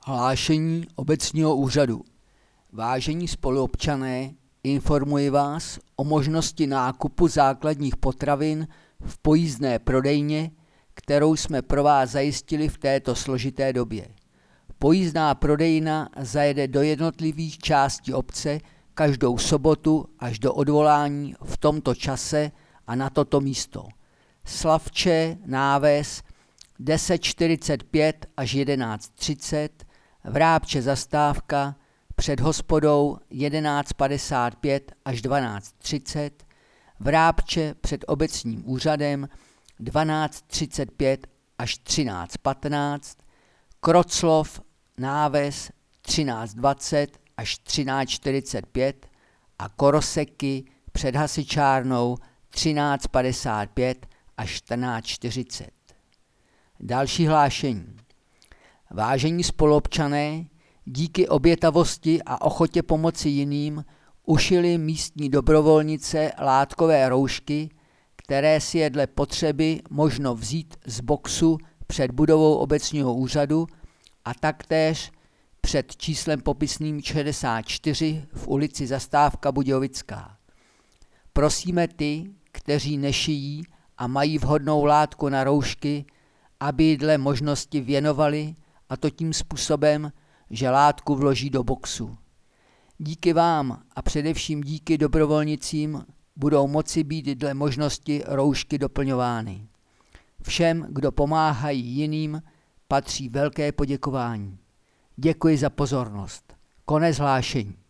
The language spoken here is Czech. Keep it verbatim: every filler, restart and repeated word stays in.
Hlášení obecního úřadu. Vážení spoluobčané, informuji vás o možnosti nákupu základních potravin v pojízdné prodejně, kterou jsme pro vás zajistili v této složité době. Pojízdná prodejna zajede do jednotlivých částí obce každou sobotu až do odvolání v tomto čase a na toto místo. Slavče, Náves, deset čtyřicet pět až jedenáct třicet, Vrábče zastávka, před hospodou jedenáct padesát pět až dvanáct třicet, Vrábče před obecním úřadem dvanáct třicet pět až třináct patnáct, Kroclov, Náves třináct dvacet až třináct čtyřicet pět a Koroseky před hasičárnou třináct padesát pět až čtrnáct čtyřicet. Další hlášení. Vážení spoluobčané, díky obětavosti a ochotě pomoci jiným ušili místní dobrovolnice látkové roušky, které si je dle potřeby možno vzít z boxu před budovou obecního úřadu a taktéž před číslem popisným šedesát čtyři v ulici Zastávka Budějovická. Prosíme ty, kteří nešijí a mají vhodnou látku na roušky, aby ji dle možnosti věnovali, a to tím způsobem, že látku vloží do boxu. Díky vám a především díky dobrovolnicím budou moci být dle možnosti roušky doplňovány. Všem, kdo pomáhají jiným, patří velké poděkování. Děkuji za pozornost. Konec hlášení.